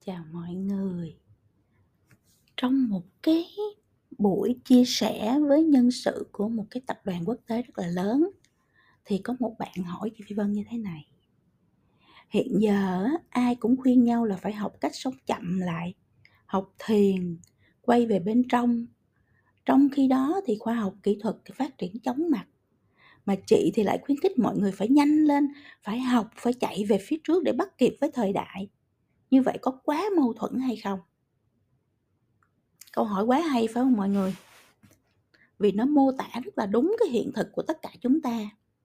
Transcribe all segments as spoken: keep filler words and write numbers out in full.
Chào mọi người. Trong một cái buổi chia sẻ với nhân sự của một cái tập đoàn quốc tế rất là lớn, thì có một bạn hỏi chị Phi Vân như thế này: hiện giờ á, ai cũng khuyên nhau là phải học cách sống chậm lại, học thiền, quay về bên trong. Trong khi đó thì khoa học kỹ thuật thì phát triển chóng mặt, mà chị thì lại khuyến khích mọi người phải nhanh lên, phải học, phải chạy về phía trước để bắt kịp với thời đại. Như vậy có quá mâu thuẫn hay không? Câu hỏi quá hay phải không mọi người? Vì nó mô tả rất là đúng cái hiện thực của tất cả chúng ta.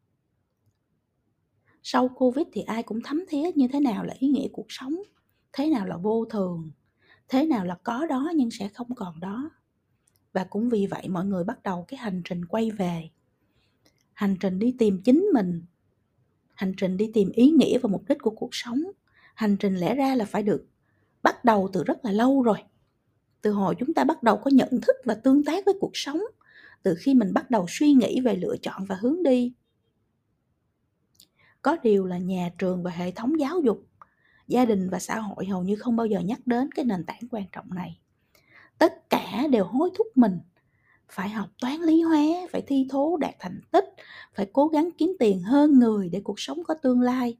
Sau Covid thì ai cũng thấm thía như thế nào là ý nghĩa cuộc sống, thế nào là vô thường, thế nào là có đó nhưng sẽ không còn đó. Và cũng vì vậy mọi người bắt đầu cái hành trình quay về, hành trình đi tìm chính mình, hành trình đi tìm ý nghĩa và mục đích của cuộc sống. Hành trình lẽ ra là phải được bắt đầu từ rất là lâu rồi. Từ hồi chúng ta bắt đầu có nhận thức và tương tác với cuộc sống, từ khi mình bắt đầu suy nghĩ về lựa chọn và hướng đi. Có điều là nhà trường và hệ thống giáo dục, gia đình và xã hội hầu như không bao giờ nhắc đến cái nền tảng quan trọng này. Tất cả đều hối thúc mình phải học toán lý hóa, phải thi thố đạt thành tích, phải cố gắng kiếm tiền hơn người để cuộc sống có tương lai.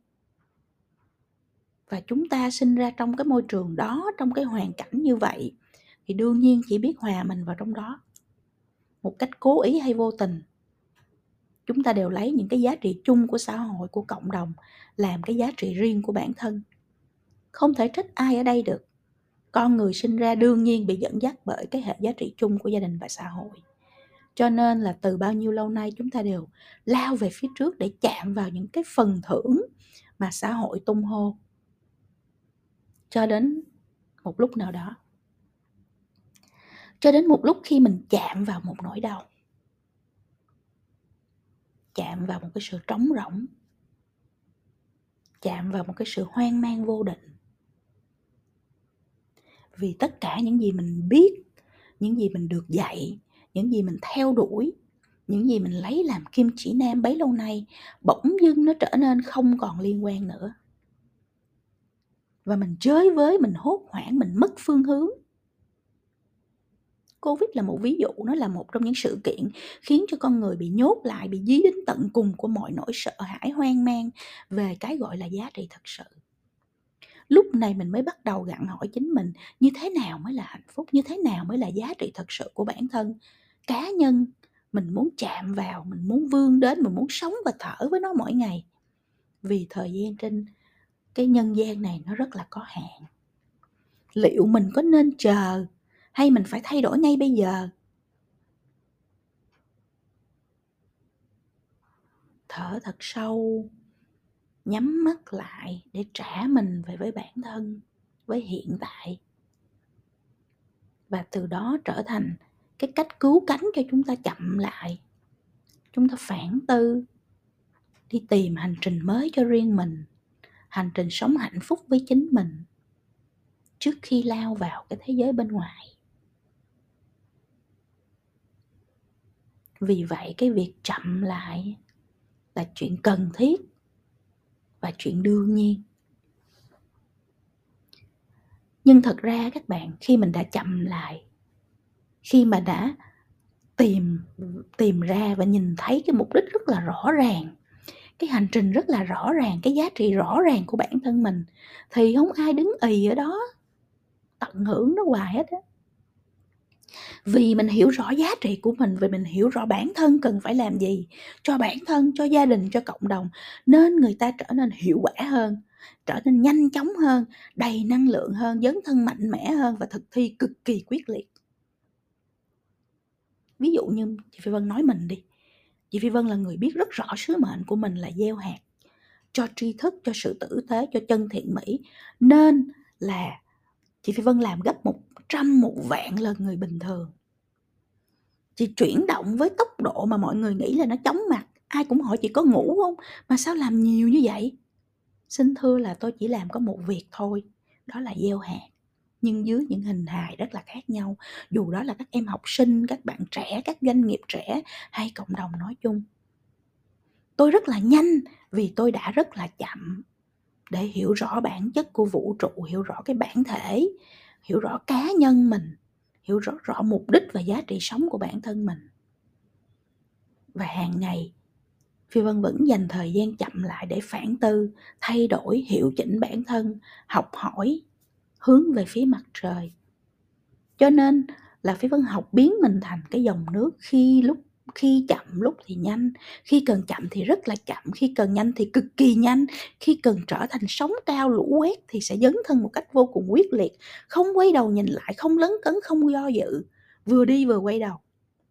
Và chúng ta sinh ra trong cái môi trường đó, trong cái hoàn cảnh như vậy, thì đương nhiên chỉ biết hòa mình vào trong đó. Một cách cố ý hay vô tình, chúng ta đều lấy những cái giá trị chung của xã hội, của cộng đồng làm cái giá trị riêng của bản thân. Không thể trách ai ở đây được. Con người sinh ra đương nhiên bị dẫn dắt bởi cái hệ giá trị chung của gia đình và xã hội. Cho nên là từ bao nhiêu lâu nay chúng ta đều lao về phía trước để chạm vào những cái phần thưởng mà xã hội tung hô. Cho đến một lúc nào đó. Cho đến một lúc khi mình chạm vào một nỗi đau. Chạm vào một cái sự trống rỗng. Chạm vào một cái sự hoang mang vô định. Vì tất cả những gì mình biết, những gì mình được dạy, những gì mình theo đuổi, những gì mình lấy làm kim chỉ nam bấy lâu nay, bỗng dưng nó trở nên không còn liên quan nữa. Và mình chới với, mình hốt hoảng, mình mất phương hướng. Covid là một ví dụ, nó là một trong những sự kiện khiến cho con người bị nhốt lại, bị dí đến tận cùng của mọi nỗi sợ hãi hoang mang về cái gọi là giá trị thật sự. Lúc này mình mới bắt đầu gặng hỏi chính mình, như thế nào mới là hạnh phúc, như thế nào mới là giá trị thật sự của bản thân, cá nhân. Mình muốn chạm vào, mình muốn vươn đến, mình muốn sống và thở với nó mỗi ngày. Vì thời gian trên cái nhân gian này nó rất là có hạn. Liệu mình có nên chờ hay mình phải thay đổi ngay bây giờ? Thở thật sâu, nhắm mắt lại để trả mình về với bản thân, với hiện tại. Và từ đó trở thành cái cách cứu cánh cho chúng ta chậm lại. Chúng ta phản tư, đi tìm hành trình mới cho riêng mình, hành trình sống hạnh phúc với chính mình, trước khi lao vào cái thế giới bên ngoài. Vì vậy cái việc chậm lại là chuyện cần thiết và chuyện đương nhiên. Nhưng thật ra các bạn, khi mình đã chậm lại, khi mà đã tìm, tìm ra và nhìn thấy cái mục đích rất là rõ ràng, cái hành trình rất là rõ ràng, cái giá trị rõ ràng của bản thân mình, thì không ai đứng ì ở đó tận hưởng nó hoài hết á. Vì mình hiểu rõ giá trị của mình, vì mình hiểu rõ bản thân cần phải làm gì cho bản thân, cho gia đình, cho cộng đồng, nên người ta trở nên hiệu quả hơn, trở nên nhanh chóng hơn, đầy năng lượng hơn, dấn thân mạnh mẽ hơn và thực thi cực kỳ quyết liệt. Ví dụ như chị Phi Vân nói mình đi. Chị Phi Vân là người biết rất rõ sứ mệnh của mình là gieo hạt cho tri thức, cho sự tử tế, cho chân thiện mỹ. Nên là chị Phi Vân làm gấp một trăm, một vạn lần người bình thường. Chị chuyển động với tốc độ mà mọi người nghĩ là nó chóng mặt. Ai cũng hỏi chị có ngủ không? Mà sao làm nhiều như vậy? Xin thưa là tôi chỉ làm có một việc thôi. Đó là gieo hạt. Nhưng dưới những hình hài rất là khác nhau. Dù đó là các em học sinh, các bạn trẻ, các doanh nghiệp trẻ hay cộng đồng nói chung. Tôi rất là nhanh vì tôi đã rất là chậm. để hiểu rõ bản chất của vũ trụ, hiểu rõ cái bản thể, hiểu rõ cá nhân mình, hiểu rõ rõ mục đích và giá trị sống của bản thân mình. Và hàng ngày Phi Vân vẫn dành thời gian chậm lại để phản tư, thay đổi, hiệu chỉnh bản thân, học hỏi, hướng về phía mặt trời. Cho nên là Phi Vân học biến mình thành cái dòng nước, khi lúc khi chậm lúc thì nhanh, khi cần chậm thì rất là chậm, khi cần nhanh thì cực kỳ nhanh, khi cần trở thành sóng cao lũ quét thì sẽ dấn thân một cách vô cùng quyết liệt, không quay đầu nhìn lại, không lấn cấn, không do dự, vừa đi vừa quay đầu.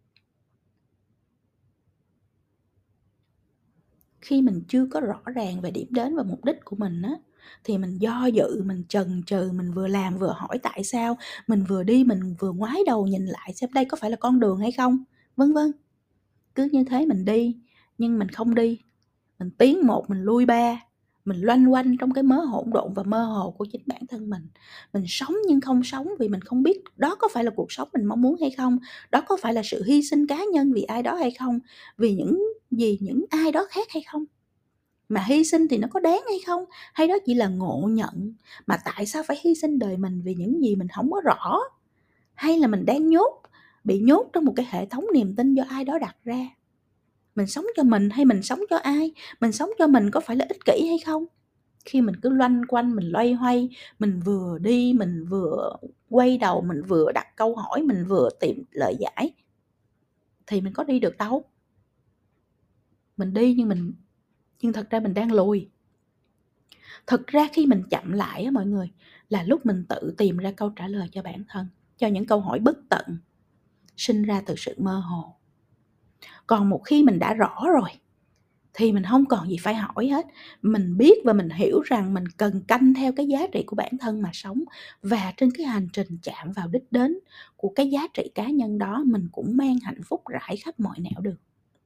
Khi mình chưa có rõ ràng về điểm đến và mục đích của mình á, thì mình do dự, mình chần chừ, mình vừa làm vừa hỏi tại sao, mình vừa đi mình vừa ngoái đầu nhìn lại xem đây có phải là con đường hay không, vân vân. Cứ như thế mình đi, nhưng mình không đi, mình tiến một mình lui ba, mình loanh quanh trong cái mớ hỗn độn và mơ hồ của chính bản thân mình. Mình sống nhưng không sống vì mình không biết đó có phải là cuộc sống mình mong muốn hay không, đó có phải là sự hy sinh cá nhân vì ai đó hay không, vì những gì những ai đó khác hay không. Mà hy sinh thì nó có đáng hay không, hay đó chỉ là ngộ nhận, mà tại sao phải hy sinh đời mình vì những gì mình không có rõ, hay là mình đang nhốt, bị nhốt trong một cái hệ thống niềm tin do ai đó đặt ra. Mình sống cho mình hay mình sống cho ai? Mình sống cho mình có phải là ích kỷ hay không? Khi mình cứ loanh quanh, mình loay hoay, mình vừa đi, mình vừa quay đầu, mình vừa đặt câu hỏi, mình vừa tìm lời giải, thì mình có đi được đâu. Mình đi nhưng mình nhưng thật ra mình đang lùi. Thực ra khi mình chậm lại á mọi người, là lúc mình tự tìm ra câu trả lời cho bản thân, cho những câu hỏi bất tận, sinh ra từ sự mơ hồ. Còn một khi mình đã rõ rồi, thì mình không còn gì phải hỏi hết. Mình biết và mình hiểu rằng mình cần canh theo cái giá trị của bản thân mà sống. Và trên cái hành trình chạm vào đích đến của cái giá trị cá nhân đó, mình cũng mang hạnh phúc rải khắp mọi nẻo đường.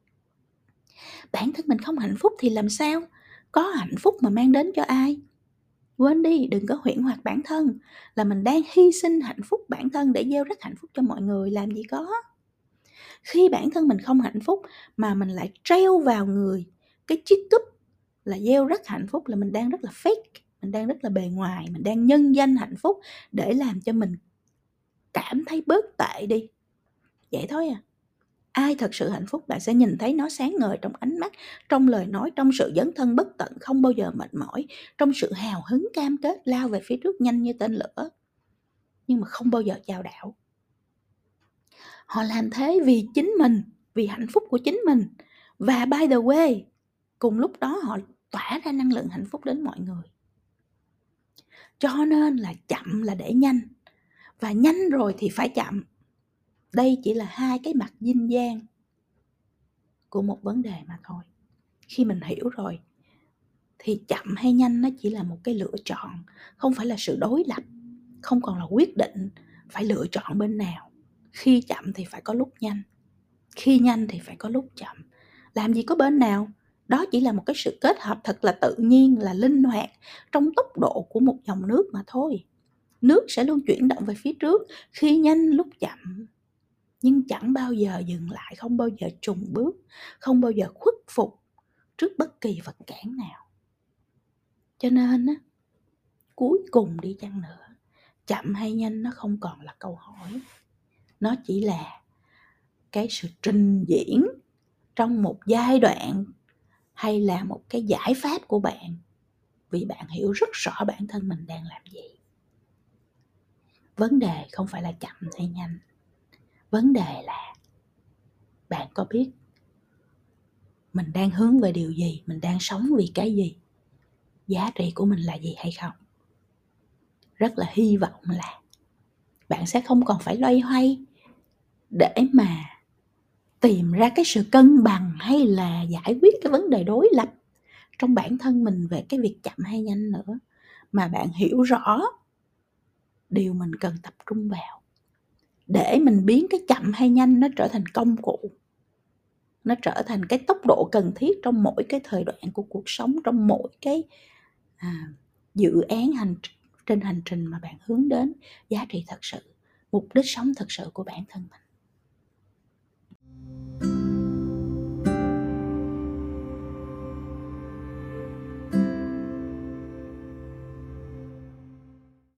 Bản thân mình không hạnh phúc thì làm sao có hạnh phúc mà mang đến cho ai? Quên đi, đừng có huyễn hoặc bản thân, là mình đang hy sinh hạnh phúc bản thân để gieo rắc hạnh phúc cho mọi người, làm gì có. Khi bản thân mình không hạnh phúc mà mình lại treo vào người cái chiếc cúp là gieo rắc hạnh phúc, là mình đang rất là fake, mình đang rất là bề ngoài, mình đang nhân danh hạnh phúc để làm cho mình cảm thấy bớt tệ đi. Vậy thôi à. Ai thật sự hạnh phúc bạn sẽ nhìn thấy nó sáng ngời trong ánh mắt, trong lời nói, trong sự dấn thân bất tận, không bao giờ mệt mỏi, trong sự hào hứng cam kết lao về phía trước nhanh như tên lửa, nhưng mà không bao giờ chao đảo. Họ làm thế vì chính mình, vì hạnh phúc của chính mình. Và by the way, cùng lúc đó họ tỏa ra năng lượng hạnh phúc đến mọi người. Cho nên là chậm là để nhanh, và nhanh rồi thì phải chậm. Đây chỉ là hai cái mặt yin yang của một vấn đề mà thôi. Khi mình hiểu rồi thì chậm hay nhanh nó chỉ là một cái lựa chọn, không phải là sự đối lập, không còn là quyết định phải lựa chọn bên nào. Khi chậm thì phải có lúc nhanh, khi nhanh thì phải có lúc chậm. Làm gì có bên nào, đó chỉ là một cái sự kết hợp thật là tự nhiên, là linh hoạt trong tốc độ của một dòng nước mà thôi. Nước sẽ luôn chuyển động về phía trước, khi nhanh lúc chậm, nhưng chẳng bao giờ dừng lại, không bao giờ chùn bước, không bao giờ khuất phục trước bất kỳ vật cản nào. Cho nên á, cuối cùng đi chăng nữa, chậm hay nhanh nó không còn là câu hỏi, nó chỉ là cái sự trình diễn trong một giai đoạn, hay là một cái giải pháp của bạn, vì bạn hiểu rất rõ bản thân mình đang làm gì. Vấn đề không phải là chậm hay nhanh, vấn đề là bạn có biết mình đang hướng về điều gì, mình đang sống vì cái gì, giá trị của mình là gì hay không. Rất là hy vọng là bạn sẽ không còn phải loay hoay để mà tìm ra cái sự cân bằng, hay là giải quyết cái vấn đề đối lập trong bản thân mình về cái việc chậm hay nhanh nữa, mà bạn hiểu rõ điều mình cần tập trung vào, để mình biến cái chậm hay nhanh nó trở thành công cụ, nó trở thành cái tốc độ cần thiết trong mỗi cái thời đoạn của cuộc sống, trong mỗi cái à, dự án hành trên hành trình mà bạn hướng đến giá trị thật sự, mục đích sống thật sự của bản thân mình.